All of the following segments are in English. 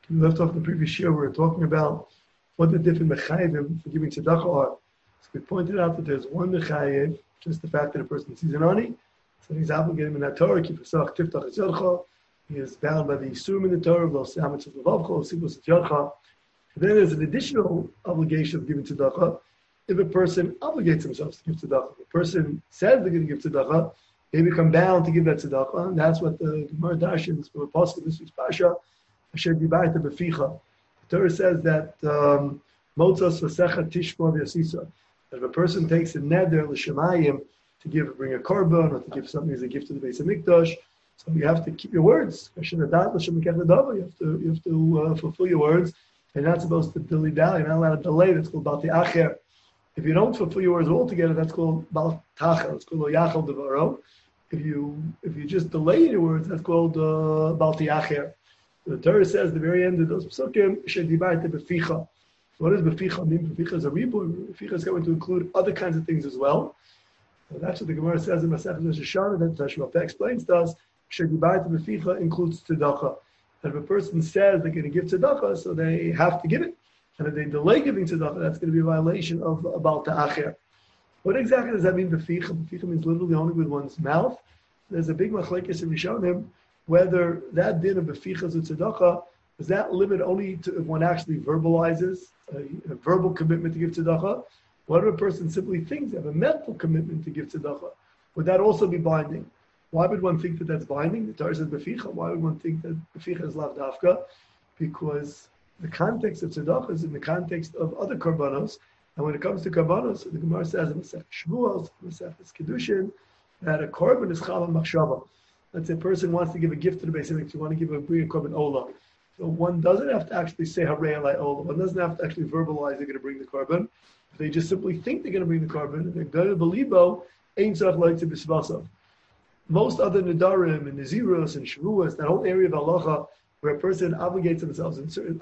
We left off the previous year. We were talking about what the different mechayim for giving tzedakah are. So we pointed out that there's one mechayiv, just the fact that a person sees an ani, so he's obligated in that Torah, ki pesach tiftach es yodcha. He is bound by the Yisurim in the Torah, lo se'ametz es levavcha, lo sibos es yodcha. And then there's an additional obligation of giving tzedakah if a person obligates himself to give tzedakah. If a person says they're going to give tzedakah, they become bound to give that tzedakah, and that's what the Gemara Dashins from Apostle of this week's Pasha, Asher Dibaita Beficha. The Torah says that Motzos Vasecha Tishma V'Yasisa. That if a person takes a neder l'shemayim to bring a korban or to give something as a gift to the Beis Hamikdash, so you have to keep your words. You have to fulfill your words. You're not supposed to dilly-dally. You're not allowed to delay. That's called Bal Acher. If you don't fulfill your words altogether, that's called Bal Tachel. It's called Lo Yachal Devaro. If you just delay your words, that's called Bal Acher. The Torah says at the very end of those psukim, Shedibaita Beficha. What does Beficha mean? Beficha is a ribur. Beficha is going to include other kinds of things as well. So that's what the Gemara says in Masechet Rosh Hashanah. That Shmuel explains to us. Shedibaita Beficha includes tzedakah. That if a person says they're going to give tzedakah, so they have to give it. And if they delay giving tzedakah, that's going to be a violation of Bal Ta'acher. What exactly does that mean, Beficha? Beficha means literally only with one's mouth. There's a big machlekes in Rishonim whether that din of Beficha to tzedakah, does that limit only to if one actually verbalizes a verbal commitment to give tzedakah? What if a person simply thinks they have a mental commitment to give tzedakah? Would that also be binding? Why would one think that that's binding? The Torah says Beficha. Why would one think that Beficha is lav dafka? Because the context of tzedakah is in the context of other korbanos. And when it comes to korbanos, the Gemara says in Masechet Shavuos, Masechet Kedushin, that a korban is chal machshava. Let's say a person wants to give a gift to the Beis Hamikdash. You want to bring a korban olah. So one doesn't have to actually say harei alai olah. One doesn't have to actually verbalize they're going to bring the korban. If they just simply think they're going to bring the korban, if they're going to belibo, ein tzarich loytze b'svasav. Most other Nadarim and Naziros and Shavuos, that whole area of halacha where a person obligates themselves in certain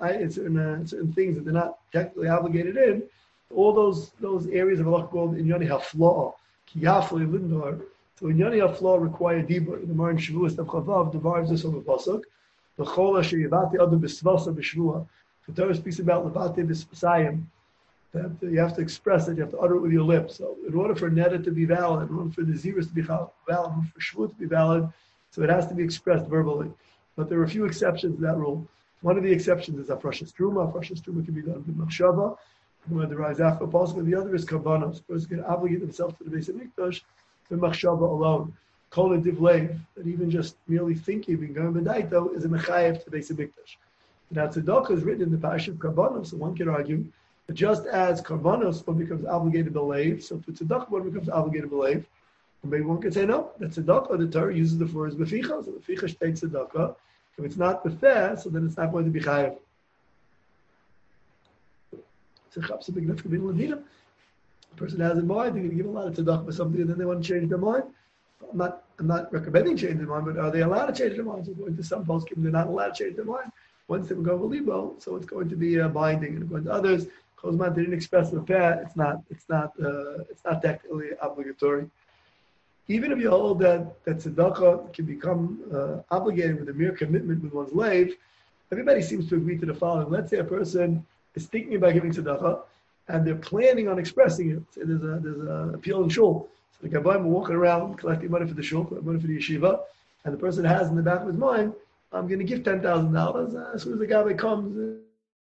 things that they're not technically obligated in, all those areas of halacha called inyani hafla'a, ki yafli lindor. So inyani hafla'a require dibur. The Gemara in Shavuos Chavav divides this over pasuk. The chol asher yavati adu b'svasa b'shvua. The Torah speaks about levati b'spasayim. That you have to express it, you have to utter it with your lips. So in order for neder to be valid, in order for the zirus to be valid, in order for shvut to be valid, so it has to be expressed verbally. But there are a few exceptions to that rule. One of the exceptions is afrashas truma. Afrashas truma can be done with machshava, where the rise after possible. The other is karbanos. A person can obligate themselves to the Beis Hamikdash with machshava alone. Kol divleiv, that even just merely thinking, being going b'daito, is a mechayev to the Beis Hamikdash. Now tzedakah is written in the parasha of karbanos, so one can argue just as karbanos, one becomes obligated b'leiv, so for tzedakah, one becomes obligated b'leiv. And maybe one could say, no, that tzedakah, the Torah uses the phrase beficha, so beficha states tzedakah. If it's not befeh, so then it's not going to be chayev. So chap's a big difference between ledina. A person has in mind, they're going to give a lot of tzedakah for somebody, and then they want to change their mind. I'm not recommending changing their mind, but are they allowed to change their minds? According to some poskim, they're not allowed to change their mind. Once they go libo, so it's going to be binding, and according to others, Chosman didn't express the peh. It's not technically obligatory. Even if you hold that tzedakah can become obligated with a mere commitment with one's life, everybody seems to agree to the following. Let's say a person is thinking about giving tzedakah, and they're planning on expressing it. So there's a appeal in shul. So the gabbaim are walking around collecting money for the shul, collecting money for the yeshiva, and the person has in the back of his mind, I'm going to give $10,000 as soon as the gabbai comes.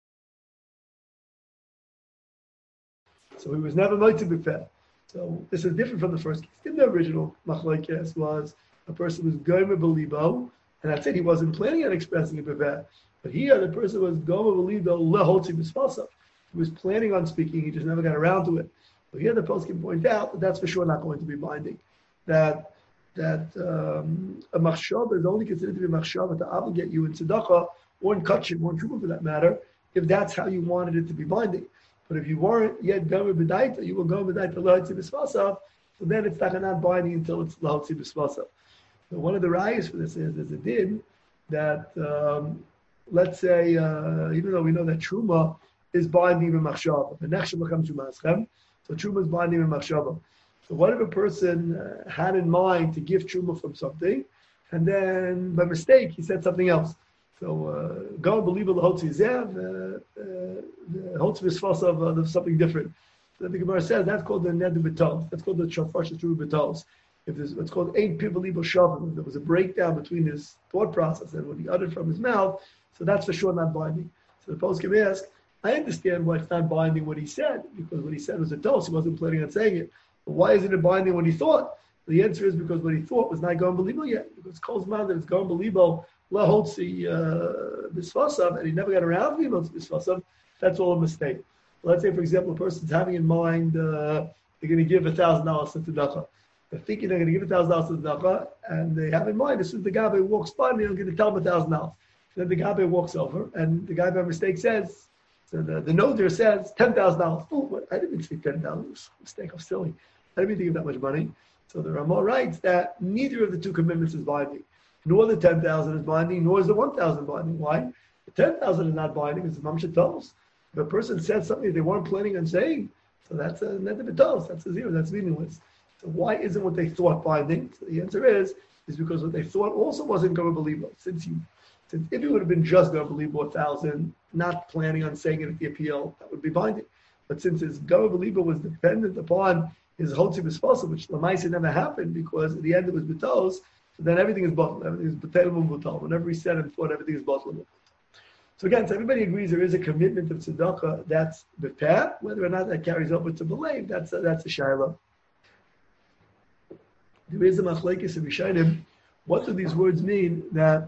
So he was never made to be fair. So this is different from the first case. In the original machlokes was a person was gomer belibo, and that's it. He wasn't planning on expressing it befeh. But here the person was gomer belibo lehotzi b'spasav. He was planning on speaking. He just never got around to it. So here the post can point out that that's for sure not going to be binding. That a machshava is only considered to be a machshava to obligate you in tzedakah or in kachim or in truma for that matter, if that's how you wanted it to be binding. But if you weren't yet gomer b'daita, you will go b'daita lehotzi b'spasav. So then it's not binding until it's lehotzi b'spasav. So one of the rayas for this is a din that let's say even though we know that truma is binding in machshava, the nechshav becomes truma aschem, so truma is binding in machshava. So what if a person had in mind to give truma from something, and then by mistake he said something else? So go and believe in the Hotzi Zev, the Hotzi Misfas of something different. So the Gemara says that's called the Ned B'Tos. That's called the Shafash True B'Tos. If there's what's called Ein Pivalibo Shavim, there was a breakdown between his thought process and what he uttered from his mouth, so that's for sure not binding. So the post can ask, I understand why it's not binding what he said, because what he said was a dose, he wasn't planning on saying it. But why isn't it binding what he thought? The answer is because what he thought was not going believable yet. Because Kol's man that it's going believable, La Hotzi Bisfasav, and he never got around to being Bisfasav, that's all a mistake. Let's say, for example, a person's having in mind they're going to give $1,000 to tzedakah. They're thinking they're going to give $1,000 to tzedakah, and they have in mind as soon as the guy walks by, they're going to tell him $1,000. Then the guy walks over, and the guy by mistake says, so the noter says $10,000. Oh, I didn't mean to say $10,000. It was a mistake. I'm silly. I didn't mean to give that much money. So the Ramah writes that neither of the two commitments is binding. Nor the 10,000 is binding, nor is the 1,000 binding. Why? The 10,000 is not binding. It's Mamsha Tos. If a person said something they weren't planning on saying, so that's a net Tos. That's a zero. That's meaningless. So why isn't what they thought binding? So the answer is because what they thought also wasn't going to believe it. Since if it would have been just going to believe 1,000, not planning on saying it at the appeal, that would be binding. But since his go believer was dependent upon his Hotzi B'Sfasa, which Lamaisa never happened because at the end it was B'tos, so then everything is bottled. Everything is B'telem and B'tal. Whenever he said and thought, everything is bottled. So again, so everybody agrees there is a commitment of tzedakah. That's the path. Whether or not that carries over to believe, that's a shayla. There is a machlekes of Yishayim. What do these words mean? That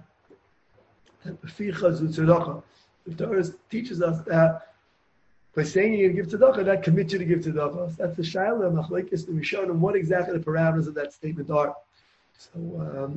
b'ficha zu tzedakah. The Torah teaches us that by saying you're going to give tzedakah, that commits you to give tzedakah. So that's the shayla machlekes of Yishayim. What exactly the parameters of that statement are. So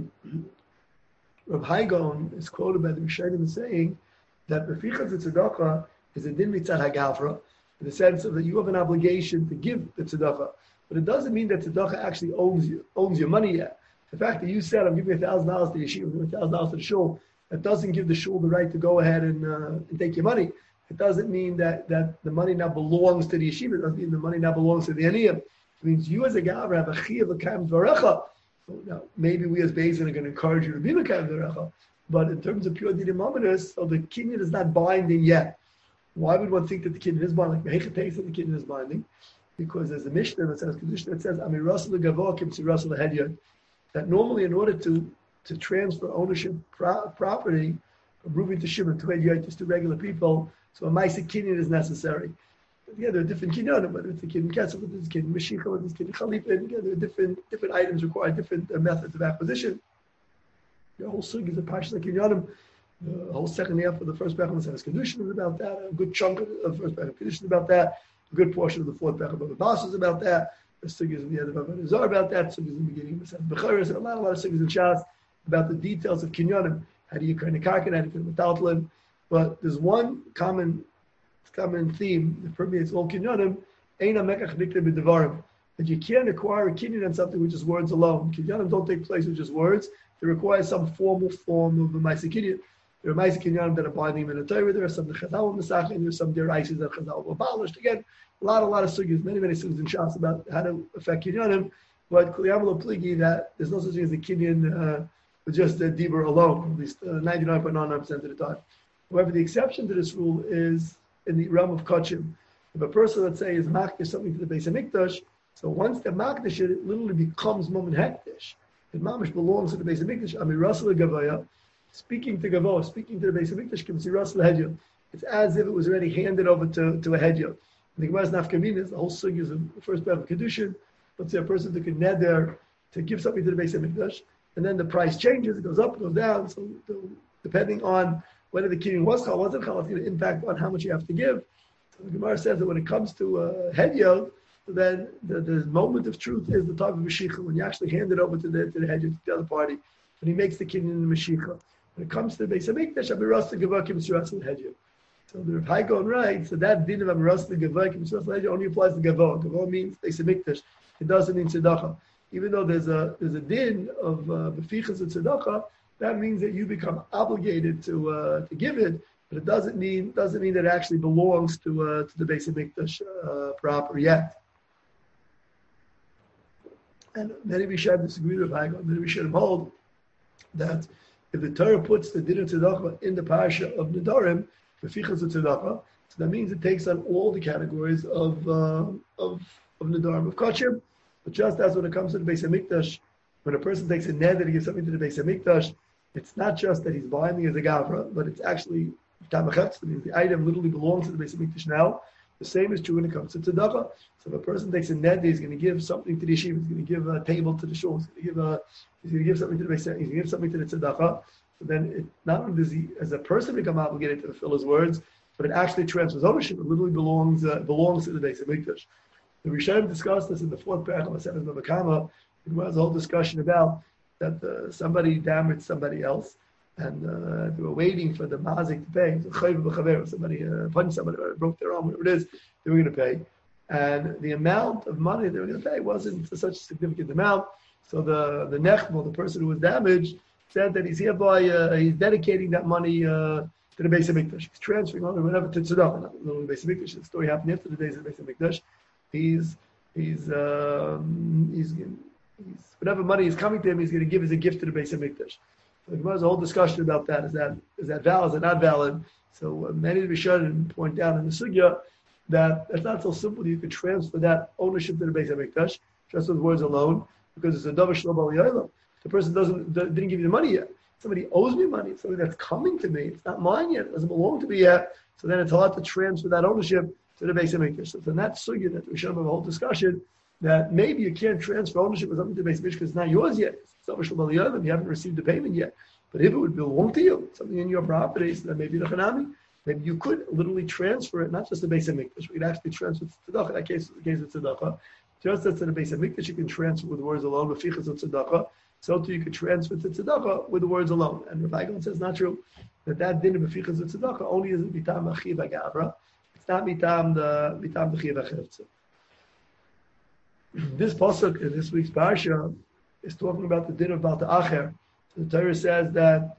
Rav Haigon is quoted by the Yishayim saying that Reficha Tzedakah is a din mitzad hagavra, in the sense of that you have an obligation to give the tzedakah, but it doesn't mean that tzedakah actually owns your money yet. The fact that you said I'm giving $1,000 to yeshiva, I'm giving $1,000 to the shul, that doesn't give the shul the right to go ahead and take your money. It doesn't mean that the money now belongs to the yeshiva. It doesn't mean the money now belongs to the aniyim. It means you as a gavra have a chiyuv l'kayim dvarecha. So now maybe we as Beis Din are going to encourage you to be l'kayim dvarecha. But in terms of pure dinim amadus, so the kinyan is not binding yet. Why would one think that the kinyan is binding? Like Mehechet takes that the kinyan is binding, because there's a Mishnah that says Amirasal legavo kimsirasal lehedyot, that normally in order to transfer ownership property from Reuven to Shimon to Hedyotis to regular people, so a Maisa kinyan is necessary. Yeah, there are different kinyanim, whether it's a kinyan kesef, whether it's a kinyan Mashiach, whether it's a kinyan Chalipin. Yeah, there are different items require different methods of acquisition. The whole sug is a Pashas Kinyanim. The whole second half of the first Bechel Maseres Kedushin is about that. A good chunk of the first Bechel Kedushin is about that. A good portion of the fourth Bechel Bavas is about that. The sug is in the end of Avodah Zarah about that. Sug is in the beginning of Maseres Becharos. A lot of sugs in Shas about the details of Kinyanim. How do you kind of karkin? How do you metaltlin? But there's one common theme that permeates all Kinyanim. Eina mekach nikle b'devarim. That you can't acquire a kinyan on something with just words alone. Kinyanim don't take place with just words. They require some formal form of the Maisa Kinyan. There are Maisa Kinyanim that are binding in the Torah. There are some Chazal Masach, and there are some deraises that Chazal were abolished. Again, a lot of sugyas, many sugyas in Shas about how to affect Kinyanim. But Kliyam lo pligi that there's no such thing as a Kinyan with just a Dibur alone, at least 99.99% of the time. However, the exception to this rule is in the realm of Kachim. If a person, let's say, is makdish something to the Beis HaMikdash, so once the makdish, it literally becomes moment hektish. It mamish belongs to the Beis HaMikdash. Amirasal Gavaya, speaking to Gavoah, speaking to the Beis HaMikdash, Kimsirasal Hedyon. It's as if it was already handed over to a Hedyon. The Gemara's nafkaminas, the whole sugya is the first part of Kedushin. Let's say a person took a neder to give something to the Beis HaMikdash, and then the price changes, it goes up, it goes down. So depending on whether the kinyan was chal, wasn't chal, it's going to impact on how much you have to give. So the Gemara says that when it comes to Hedyon, then the moment of truth is the time of Mashiach, when you actually hand it over to the Hedyon, to the other party, and he makes the kinyan in the Mashiach. When it comes to the Beis HaMikdash, Amirasal Gavakim Sirasal Hedyon. So the Rav Haigon writes, so that din of Amirasal Gavakim Sirasal Hedyon only applies to Gavoah. Gavoah means Beis HaMikdash. It doesn't mean tzedakah. Even though there's a din of befichas and tzedakah, that means that you become obligated to give it, but it doesn't mean that it actually belongs to the Beis HaMikdash proper yet. And many Rishonim disagree with Haigon. Many Rishonim hold that if the Torah puts the din of tzedakah in the parasha of Nedarim, Mefichas tzedakah, so that means it takes on all the categories of Nedarim, of Kachim. But just as when it comes to the Beis Hamikdash, when a person takes a neder to give something to the Beis Hamikdash, it's not just that he's buying it as a gavra, but it's actually tamachetz. The item literally belongs to the Beis Hamikdash now. The same is true when it comes to tzedakah. So if a person takes a neder, he's going to give something to the yeshiva, he's going to give a table to the shul, he's going to give something to the Beis Hamikdash, he's going to give something to the tzedakah. So then not only does he, as a person, become obligated to fulfill his words, but it actually transfers ownership. It literally belongs to the Beis Hamikdash. The Rishonim discussed this in the fourth paragraph of Masechet Bava Kama. It was a whole discussion about that somebody damaged somebody else, and they were waiting for the mazik to pay. So somebody punched somebody or broke their arm, whatever it is, they were going to pay. And the amount of money they were going to pay wasn't such a significant amount. So the nechmo, the person who was damaged, said that he's hereby he's dedicating that money to the Beis Hamikdash. He's transferring on whatever to tzedakah, not the Beis Hamikdash. The story happened after the days of the Beis Hamikdash. He's whatever money is coming to him, he's going to give as a gift to the Beis Hamikdash. So there's a whole discussion about that. Is that valid? Is it not valid? So many of the Rishonim point out in the sugya that it's not so simple that you could transfer that ownership to the Beis Hamikdash just with words alone, because it's a davar shelo b'al yaylam. The person didn't give you the money yet. Somebody owes me money. It's something that's coming to me. It's not mine yet. It doesn't belong to me yet. So then it's hard to transfer that ownership to the Beis Hamikdash. So then that sugya that we should have a whole discussion that maybe you can't transfer ownership of something to the Beis Hamikdash because it's not yours yet. It's davar shelo b'al yaylam. You haven't received the payment yet. But if it would belong to you, something in your property, so then maybe the chanami, maybe you could literally transfer it, not just the Beis Hamikdash. We could actually transfer it to tzedakah. In that case, the case of tzedakah. Just as to the Beis Hamikdash, you can transfer with words alone. Mefichas of tzedakah. So too, you could transfer to tzedakah with the words alone. And Rabbi Gon says not true. That din of mefichas of tzedakah only is mitam achiv agavra. It's not mitam the chiv achevtza. This pasuk in this week's parsha is talking about the din of Baal Ta'acher. The Torah says that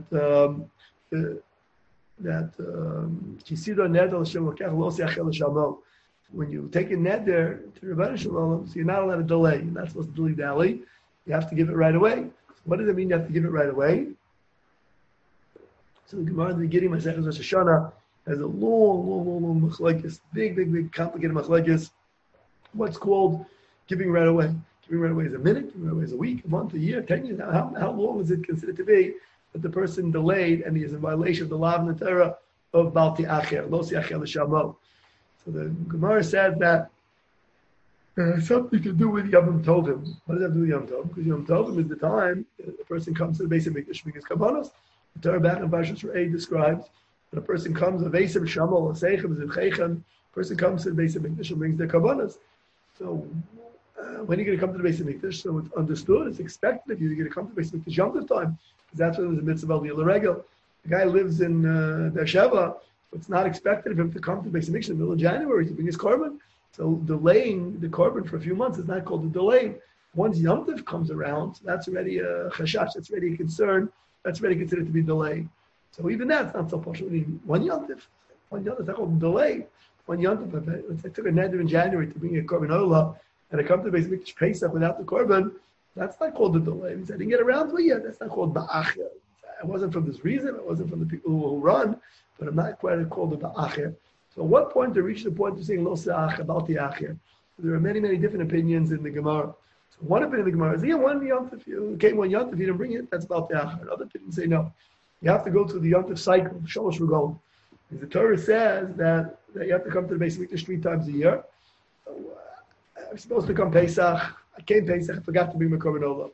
when you take a neder to Rebbeinu Shalom, so you're not allowed to delay. You're not supposed to dilly-dally. You have to give it right away. What does it mean you have to give it right away? So the Gemara in the beginning, Masechet Rosh Hashanah, has a long machlokes, big, complicated machlokes. What's called giving right away? Giving right away is a minute, giving right away is a week, a month, a year, 10 years. How long is it considered to be that the person delayed and he is in violation of the law and the Torah of Baal Ta'acher, Lo Siachel L'Shamo? So the Gemara said that something to do with Yom Tovim. What does that do with Yom Tovim? Because Yom Tovim is the time the person comes to the Beis Hamikdash because Kabbalos. The Torah back in Parshas Re'eh describes that a person comes, a Vesim Shamol, a Seichem, a Zivchechem, a person comes to the Beis Hamikdash and brings their Kabbalos. So when are you going to come to the Beis Hamikdash? So it's understood, it's expected of you, you're going to come to the Beis Hamikdash Yom Tov time, because that's when there's a mitzvah of the Regel. The guy lives in Beersheba, it's not expected of him to come to the Beis Hamikdash in the middle of January to bring his korban. So delaying the korban for a few months is not called a delay. Once Yom Tov comes around, so that's already a chashash, that's already a concern, that's already considered to be delayed. So even that's not so partial. One Yom Tov is not called a delay. One Yom Tov, I took a neder in January to bring a korban olah, and I come to the Beis Hamikdash Pesach without the korban, that's not called a delay. It means I didn't get around to it yet. That's not called ba'acher. It wasn't from this reason. It wasn't from the people who run, but I'm not quite called a ba'acher. So at what point to reach the point of saying lo se'ach about the acher? There are many different opinions in the Gemara. So one opinion in the Gemara is, one Yom Tov, you came one Yom Tov, you didn't bring it, that's about the acher. Another opinion say no. You have to go through the Yom Tov cycle, Shalosh Regalim. The Torah says that you have to come to the Beis Hamikdash 3 times a year. So, I'm supposed to come Pesach. I came Pesach, I forgot to bring my korban olah.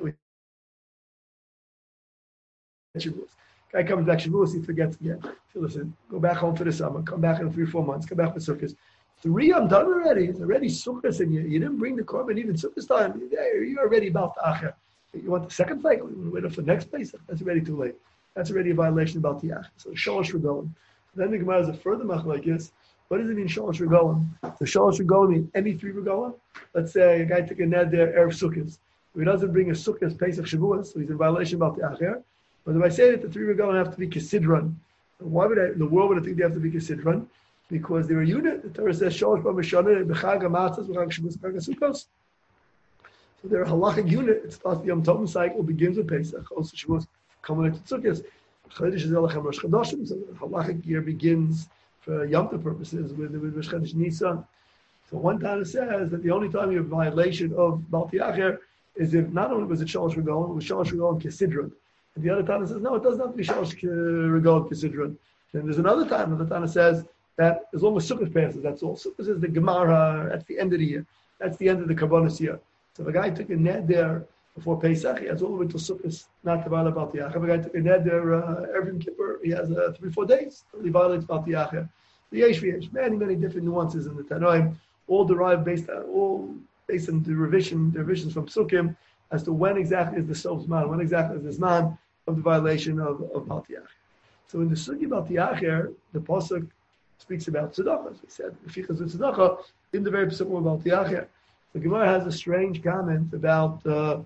Guy comes back Shavuos, he forgets again. So listen, go back home for the summer, come back in 3 or 4 months, come back for Sukkot. 3 I'm done already. It's already Sukkot, and you didn't bring the korban even Sukkot time. You're already about the acher. You want the second cycle? You want to wait for the next Pesach? That's already too late. That's already a violation about the acher. So Shalosh Regalim. Then the Gemara has a further machlokes. What does it mean Shalosh Regalim? So Shalosh Regalim means any 3 regalim. Let's say a guy took a neder erev Sukkot. If he doesn't bring a Sukkot Pesach Shavuos, so he's in violation about the acher. But if I say that the 3 regalim have to be Kesidron, why would in the world would I think they have to be Kesidron? Because they're a unit. The Torah says, Shalosh B'Mashana, B'Chag HaMatzos, B'Chag Shavuos, B'Chag HaSukkos. So they're a halachic unit. It starts the Yom Tovim cycle, begins with Pesach, also Shavuos. coming into Tzukis. Chodesh Elachem Rosh Chodashim, so the halachic year begins for Yom Tov purposes with Rosh Chodesh Nisan. So one Tana says that the only time you have violation of Balti Acher is if not only was it Shalosh Regalim, it was Shalosh Regalim Kesidron. And the other Tana says, no, it doesn't have to be Shalosh Regalim Kesidron. And there's another time that the Tana says that as long as Sukkot passes, that's all. Sukkot is the Gemara, that's the end of the year. That's the end of the Kabbalah year. So if a guy took a ned there before Pesach, he has all the way till Sukkot not to violate Balti Acher. If a guy took a ned there Erev Kippur, he has 3-4 days till he violates Balti Acher. The Yesh V'Yesh, many different nuances in the Tanoim, all derived based on the revisions from Psukim as to when exactly is the Sof Zman, when exactly is the Zman of the violation of Balti Acher. So in the Sugi Balti Acher, the Pasuk speaks about tzedakah, as we said, Fichas tzedakah in the very Pasuk of Balti Acher. The Gemara has a strange comment about Balti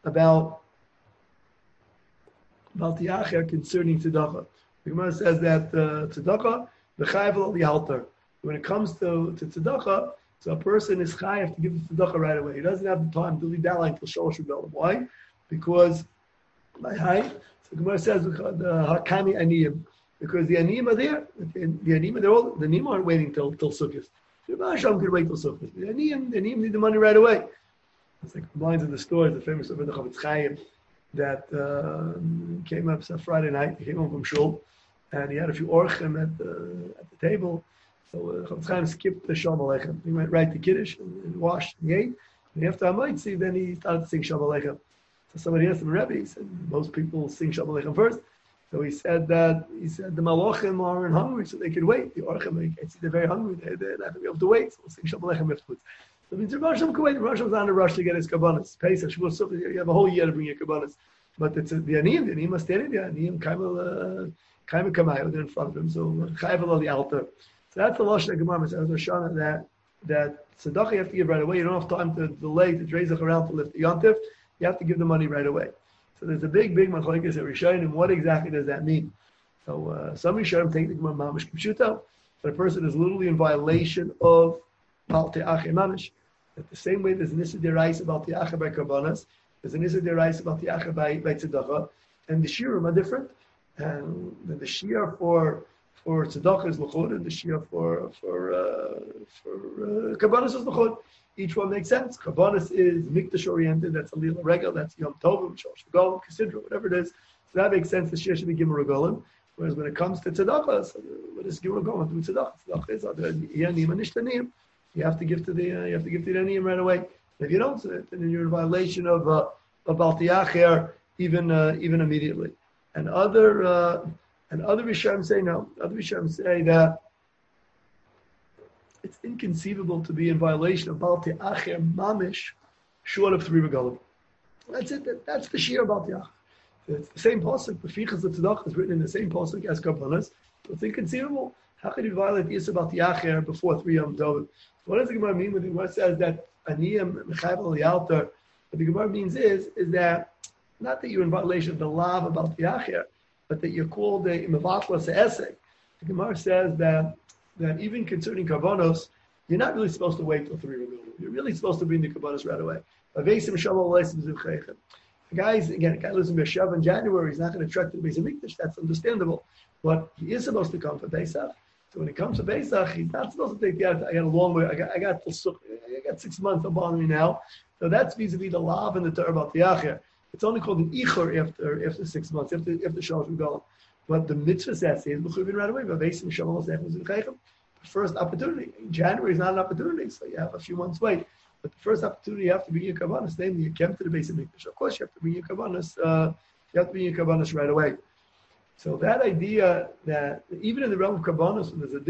Acher concerning tzedakah. The Gemara says that tzedakah v'chayav al yalter. When it comes to tzedakah, so a person is chayav to give the tzedakah right away. He doesn't have the time to leave that line until Shalosh Regalim. Why? Because by height, so the Gemara says the hakami aniyim, because the aniyim are there. The aniyim, the aniyim aren't waiting till Sukkot. The Masham could wait till Sukkot. The aniyim need the money right away. It's like lines in the story, the famous of the Chavetz Chaim that came up some Friday night. He came home from shul, and he had a few orchim at the table. So Chavetz Chaim skipped the Shalom Aleichem. He went right to Kiddush and washed and ate. And after Hamaitzi, then he started to sing Shalom Aleichem. So somebody asked him, Rebbe, he said, most people sing Shalom Aleichem first. So he said the Malachim aren't hungry, so they could wait. The Orchim, they're very hungry. They're not going to be able to wait. So we'll sing Shalom Aleichem afterwards. So it means the Rosh could wait. The Rosh on a rush to get his kabbanas. Pesach, Shavuot, Sukkot, you have a whole year to bring your kabbanas. But it's the Aniyim are standing there. Aniyim Kaimel Kamayo, they're in front of him. So Chayvel al the altar. So that's the Lashon of Gemara says Roshana that tzedakah you have to give right away. You don't have time to delay to dreizach around to lift the yontif. You have to give the money right away. So there's a big machlokes at Rishonim. What exactly does that mean? So some Rishonim take the Gemara mamish k'pshuto, but a person is literally in violation of Balti Acher mamish. That the same way there's an Issa Deraisa Balti Acher by Karbanas, there's an Issa Deraisa Balti Acher by tzedakah, and the shiurim are different. And the shiur for tzedakah is l'chud, and the shiur for Karbanas is l'chud. Each one makes sense. Karbanas is mikdash oriented. That's a lila regel. That's Yom Tovim, Shalosh Regalim, Kesidra, whatever it is. So that makes sense. The shiur should be Gimel Regalim. Whereas when it comes to tzedakah, so what is Gimel Regalim? Do tzedakah. Tzedakah is other yanim and nishtanim. You have to give to the yanim right away. If you don't, then you're in violation of Balti Acher even immediately. And other Rishonim say no. Other Rishonim say that it's inconceivable to be in violation of Balti Acher mamish short of 3 regalim. That's it. That's the shiur of Balti Acher. It's the same pasuk. The Fichas of Tzedakah is written in the same pasuk as Karbanas. So it's inconceivable. How could you violate the Yisra Balti Acher before 3 Yom Tovim? What does the Gemara mean when the Gemara says that Aniyim Mechayev al Yalter? What the Gemara means is that not that you're in violation of the law of Balti Acher, but that you're called a Mevatlas Esek. The Gemara says that even concerning Karbanos, you're not really supposed to wait till 3 regalim. You're really supposed to bring the Karbanos right away. A guy lives in Beersheba in January, he's not going to trek to the Beis Hamikdash, that's understandable. But he is supposed to come for Pesach. So when it comes to Pesach, he's not supposed to take the I got a long way, I got 6 months, don't bother me now. So that's vis-a-vis the lav and the Torah about the Acher. It's only called an Ichor after 6 months, after Shalosh Regalim. But the mitzvah says is b'chuvin right away. The first opportunity. January is not an opportunity, so you have a few months wait. But the first opportunity you have to bring your kabbanas, namely you came to the Beis Hamikdash. Of course, you have to bring your kabbanas. Right away. So that idea that even in the realm of kabbanas, when there's a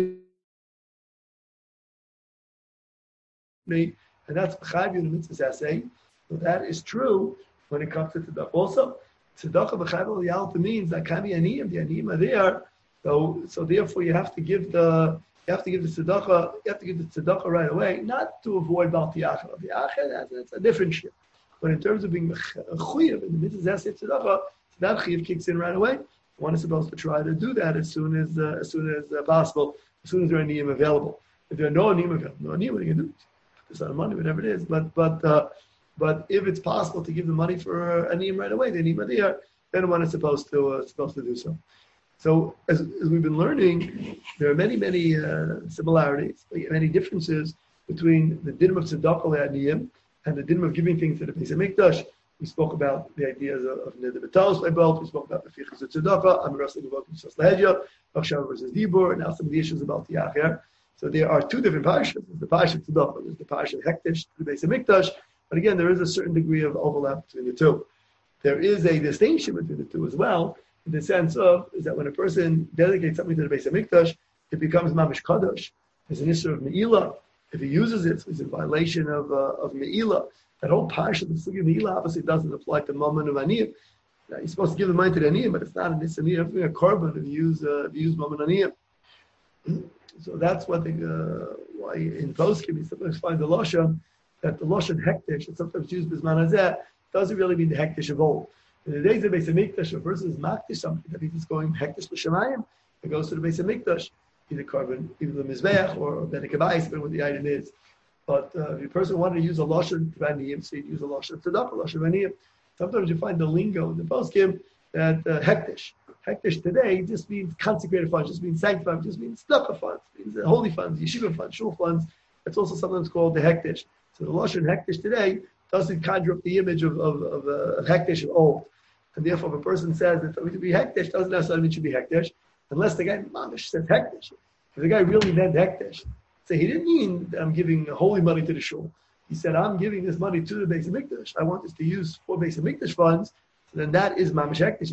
and that's b'chayv in the mitzvah essay, so that is true when it comes to tzedakah. Also, tzedakah b'chayv al yalta means that kami aniyim, the aniyim are there. So therefore you have to give the tzedakah right away, not to avoid Balti Acher. Balti Acher, that's a different shit. But in terms of being a chuyev in the mitzvah essay tzedakah, that chuyev kicks in right away. One is supposed to try to do that as soon as possible, as soon as there are aniyim available. If there are no aniyim available, what are you going to do? There's not money, whatever it is. But if it's possible to give the money for aniyim right away, the aniyim are there. then one is supposed to do so. So as we've been learning, there are many similarities, many differences between the din of tzedakah le'aniyim and the din of giving things to the Beis Hamikdash. We spoke about the ideas of neder b'talos by both. We spoke about the fichas of tzedakah, amiras legavot v'shas lahedya, achshav versus dibur, and now some of the issues about the acher. So there are two different parashas. There's the parasha of tzedakah, there's the parasha of hektish to the Beis Hamikdash. But again, there is a certain degree of overlap between the two. There is a distinction between the two as well, in the sense of is that when a person dedicates something to the Beis Hamikdash, it becomes mamish kadosh. There's an issue of me'ilah. If he uses it, so he's in violation of me'ilah. That whole parsha, the sugi of me'ilah, obviously doesn't apply to mammon of aniyim. Now, you're supposed to give the money to the aniyim, but it's not an aniyim. It's a korban if you use mammon aniyim. So that's what why in poskim you sometimes find the lashon that the lashon hektish, and sometimes used bisman hazeh, doesn't really mean the hektish of old. In the days of Beis Hamikdash, a person is makdish something that he's going hektish l'shamayim, it goes to the Beis Hamikdash, either carbon, either the mizbeach or bedek habayis, depending what the item is. But if a person wanted to use a lashon vaniyim, so you'd use a lashon tzedakah, lashon vaniyim. Sometimes you find the lingo in the poskim that hektish. Hektish today just means consecrated funds, just means sanctified, just means tzedakah funds, means holy funds, yeshiva funds, shul funds. It's also sometimes called the hektish. So the lashon hektish today doesn't conjure up the image of hektish of old. And therefore, if a person says that something to be hektish, doesn't necessarily mean it should be hektish, unless the guy mamish says hektish. If the guy really meant hektish, say he didn't mean I'm giving holy money to the shul. He said I'm giving this money to the Beis Hamikdash. I want this to use for Beis Hamikdash funds. So then that is mamish hektish.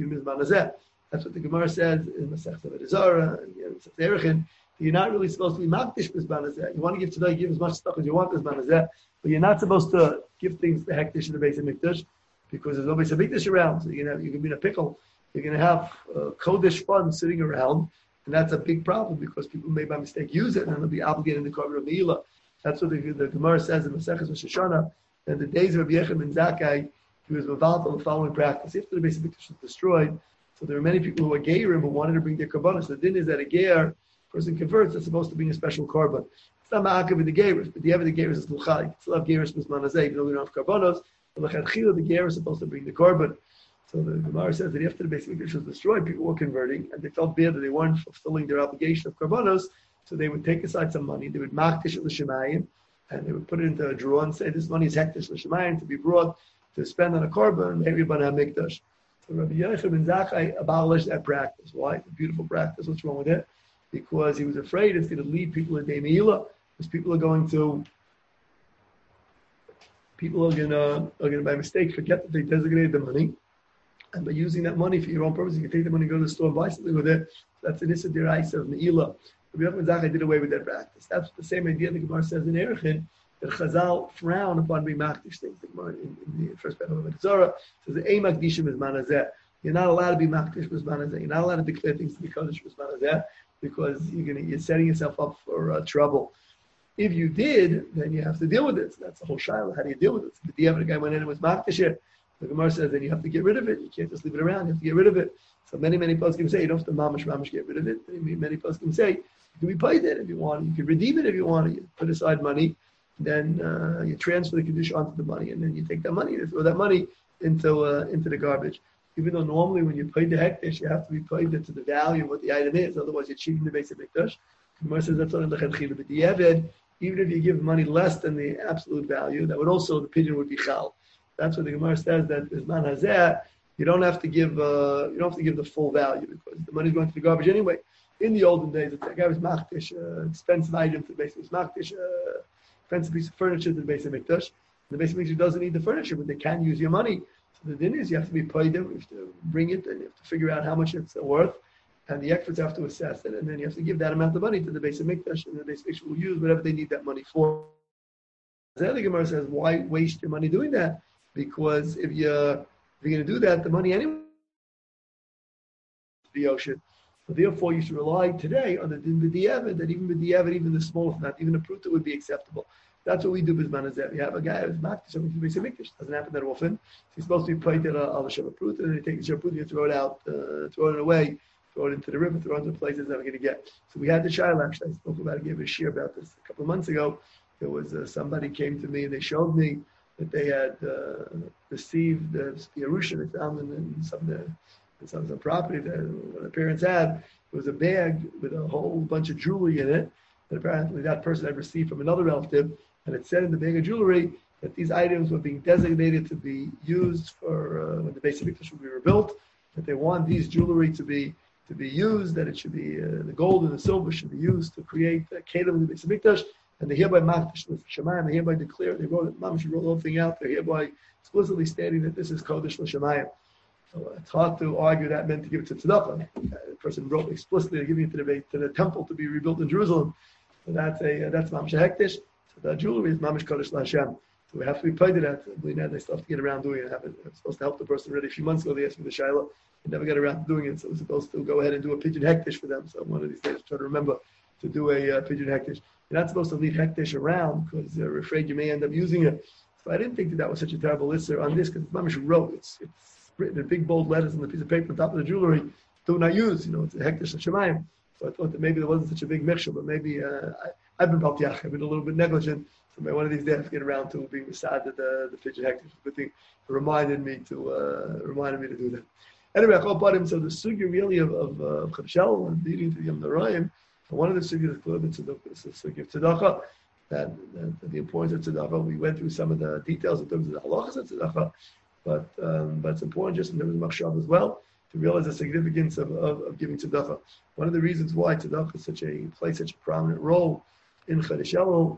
That's what the Gemara says in Masechta Avodah and Erechim. You're not really supposed to be makdish b'zman hazeh. You want to give today, give as much stuff as you want b'zman hazeh, but you're not supposed to give things to hektish in the Beis Hamikdash because there's no Beis Hamikdash around. So you can be in a pickle. You're going to have kodesh funds sitting around, and that's a big problem because people may by mistake use it and they'll be obligated to cover of me'ilah. That's what the Gemara says in Masechta Rosh Hashanah. In the days of Rabbi Yechim ben Zakkai, he was involved in the following practice. After the Beis Hamikdash was destroyed, so there were many people who were geirim who wanted to bring their karbanos. The din is that a geir person converts, that's supposed to bring a special korban. It's not ma'akav with the geiris, but the ever the geiris is l'chai. You still have geiris b'zman hazeh, even though we don't have karbanos. But l'chadchila, the geir is supposed to bring the korban. So the Gemara says that after the Beis Hamikdash was destroyed, people were converting, and they felt bad that they weren't fulfilling their obligation of karbanos. So they would take aside some money, they would makdish it l'shemayim, and they would put it into a drawer and say, this money is hektish l'shemayim to be brought to spend on a korban, maybe b'nei hamikdash. So Rabbi Yechim ben Zakkai abolished that practice. Why? It's a beautiful practice. What's wrong with it? Because he was afraid it's going to lead people in Deimila. Because people are going to by mistake forget that they designated the money. And by using that money for your own purpose, you can take the money, go to the store, and buy something with it. That's an issa deraisa of Me'ilah. Rabbi Yechim ben Zakkai did away with that practice. That's the same idea the Gemara says in Erechim, that Chazal frown upon being makdish things. The Gemara in the first paragraph of Avodah says the ein makdishim is manazeh. You're not allowed to be makdish with manazeh. You're not allowed to declare things to be kodesh with manazeh because you're setting yourself up for trouble. If you did, then you have to deal with it. So that's the whole shaila. How do you deal with it? So the other guy went in and was makdish it. The Gemara says then you have to get rid of it. You can't just leave it around. You have to get rid of it. So many poskim say you don't have to mamash get rid of it. Many poskim say you can be paid it if you want. You can redeem it if you want. You put aside money. Then you transfer the condition onto the money, and then you take that money and throw that money into the garbage. Even though normally when you pay the hektish, you have to be paid to the value of what the item is. Otherwise, you're cheating the Beis Hamikdash. The Gemara says that's not in the Chedchila. But the Eved, even if you give money less than the absolute value, that would also the opinion would be chal. That's what the Gemara says that Bisman Hazeh, you don't have to give the full value because the money's going to the garbage anyway. In the olden days, the guy was machtish, expensive item to the Beis Hamikdash, expensive piece of furniture to the Beis Hamikdash. The Beis Hamikdash doesn't need the furniture, but they can use your money. So the din is you have to be paid them, you have to bring it, and you have to figure out how much it's worth, and the experts have to assess it, and then you have to give that amount of money to the Beis Hamikdash, and the Beis Hamikdash will use whatever they need that money for. The Gemara says, why waste your money doing that? Because if you're going to do that, the money anyway the ocean. So therefore, you should rely today on the din b'diavad, that even b'diavad, even the smallest amount, even a pruta would be acceptable. That's what we do with Manazeh. We have a guy who's makdish something to Beis Hamikdash. Doesn't happen that often. So he's supposed to be paid at al shabbat pruta, and then you take the shabbat pruta, you throw it out, throw it away, throw it into the river, throw it into places that we're going to get. So we had the shaila, actually, I spoke about it, gave a shir about this a couple of months ago. There was somebody came to me and they showed me that they had received the Yerusha they found in some property that the parents had. It was a bag with a whole bunch of jewelry in it that apparently that person had received from another relative, and it said in the bag of jewelry that these items were being designated to be used for when the Beis Hamikdash would be rebuilt, that they want these jewelry to be used, that it should be the gold and the silver should be used to create a Kelim in the Beis Hamikdash, and they hereby makdash l'shamayim, they hereby declare, they wrote it, Mamash wrote the whole thing out, they're hereby explicitly stating that this is Kodesh l'shamayim. So it's hard to argue that meant to give it to tzedakah. The person wrote explicitly giving it to the temple to be rebuilt in Jerusalem. So that's Mamash hektish. So that jewelry is Mamash Kodesh l'Hashem. So we have to be paid to that. We now they still have to get around doing it. It's supposed to help the person already a few months ago. They asked me the Shiloh. They never got around to doing it. So we're supposed to go ahead and do a pigeon hektish for them. So one of these days, try to remember to do a pigeon hektish. You're not supposed to leave hektish around because you're afraid you may end up using it. So I didn't think that was such a terrible lister on this because Mamash wrote it's written in big bold letters on the piece of paper on top of the jewelry. Do not use. It's a hektish l'shamayim. So I thought that maybe there wasn't such a big mixture, but maybe I've been baltiach. I've been a little bit negligent. So maybe one of these days I have to get around to being beside the pigeon hektish. Good thing it reminded me to do that. Anyway, so the sugya really of Chadshel and leading to the Yom Noraim, one of the sugyas is the sugya of tzedakah, that the importance of tzedakah. We went through some of the details in terms of the halachas of tzedakah, but it's important just in terms of machshav as well to realize the significance of giving tzedakah. One of the reasons why tzedakah plays such a prominent role in Chadshel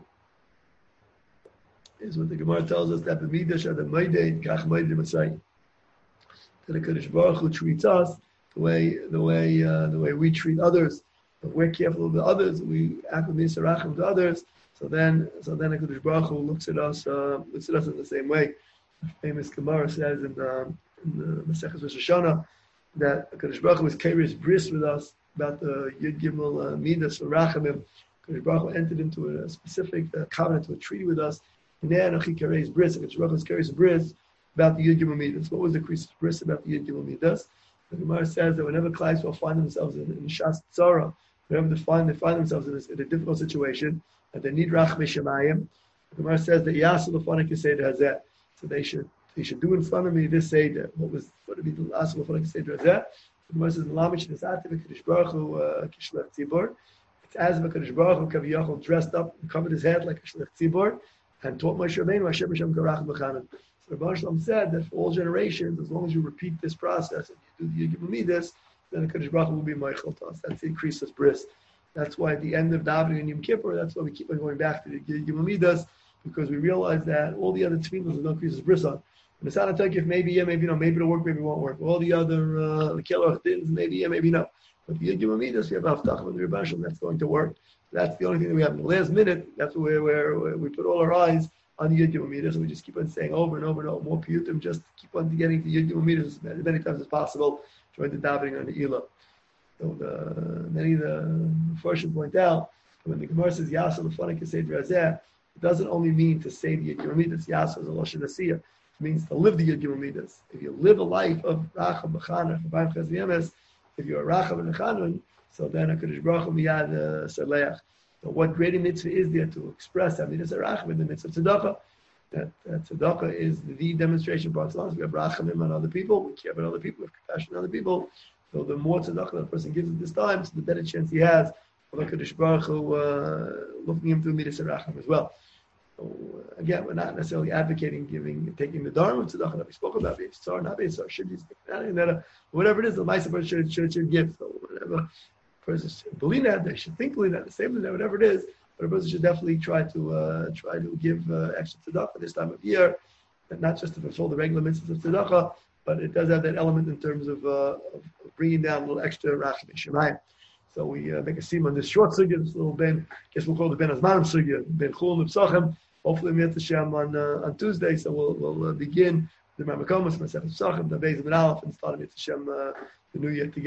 is what the Gemara tells us that b'midah shad ha'moeded kach moeded Masai. That the Kadosh Baruch Hu treats us the way we treat others. If we're careful of others, we act with misarachim to others. So then the Kadosh Baruch Hu looks at us in the same way. The famous Gemara says in the Maseches Rosh Hashanah that Kadosh Baruch Hu is keres bris with us about the Yud Gimel Midas or Rachamim. Kadosh Baruch Hu entered into a specific covenant, to a treaty with us. And then Achi keres bris. Kadosh Baruch Hu is keres bris about the Yud Gimel Midas. What was the Krisis bris about the Yud Gimel Midas? The Gemara says that whenever Klai Yisrael find themselves in Shas Tzara, whenever they find themselves in a difficult situation, and they need Rachmei Shemayim, the Gemara says that Yasu Lefanik Seder Hazeh. So they should do in front of me this Seder. What would be the Yasu Lefanik Seder Hazeh? The Gemara says, L'amish Nesativ V'Kadosh Baruch Hu Kishlech Tzibor. It's as if Kadosh Baruch Hu Kaviyachol dressed up and covered his head like a Shlech Tzibor and taught Moshe Rabbeinu Hashem Hashem Karach B'Chanan. So Rabbi Shalom said that for all generations, as long as you repeat this process and you do the Yud Midas, then the Kadosh Baruch Hu will be Meichel to us. That's the increase of bris. That's why at the end of davening in Yom Kippur, that's why we keep on going back to the Yud Midas, because we realize that all the other tefillos there's no increase of bris on. And it's not a talk if maybe yeah, maybe no, maybe it'll work, maybe it won't work. All the other killer things, maybe yeah, maybe no. But the Yud Midas, we have Haftach with the Rabbi Shalom, that's going to work. That's the only thing that we have in the last minute. That's where we put all our eyes on the Yud Gimel Midas, and we just keep on saying over and over and over, more piyutim, just keep on getting to Yud Gimel Midas as many times as possible, join the davening on the Ilah. So many of the Farshim point out, when the Gemara says Yasa Lefanik Seder Hazeh, it doesn't only mean to say the Yud Gimel Midas. Yasa is a Lashon Asiyah. It means to live the Yud Gimel Midas. If you live a life of Racham B'Chanun, Chabayim Chaz V'Yemes, if you're a Racham and a Chanun, so then HaKadosh Baruch Hu miyad Saleach. So what greater mitzvah is there to express that mitzvah rachamim in the mitzvah tzedakah? That tzedakah is the demonstration part. As long as we have rachamim on other people, we care about other people, we have compassion on other people. So the more tzedakah that a person gives at this time, so the better chance he has of HaKadosh Baruch Hu looking him through mitzvah rachamim as well. So again, we're not necessarily advocating taking the dharma of tzedakah that we spoke about, Beisar, not Beisar, should be whatever it is, the Ma'aser person should give. So whatever person should believe that, they should think believe that, the same that, whatever it is, but a person should definitely try to give extra tzedakah this time of year, and not just to fulfill the regular mitzvahs of tzedakah, but it does have that element in terms of bringing down a little extra rachmei shemayim. So we make a seam on this short sugya, this little ben. I guess we'll call it Ben Azmanim sugya, Ben Chul Nipsachem. Hopefully we have to Shem on Tuesday, so we'll begin the Mamakomas, Masechet Psachim, the Beis Ben Aleph, and start with Shem the new year together.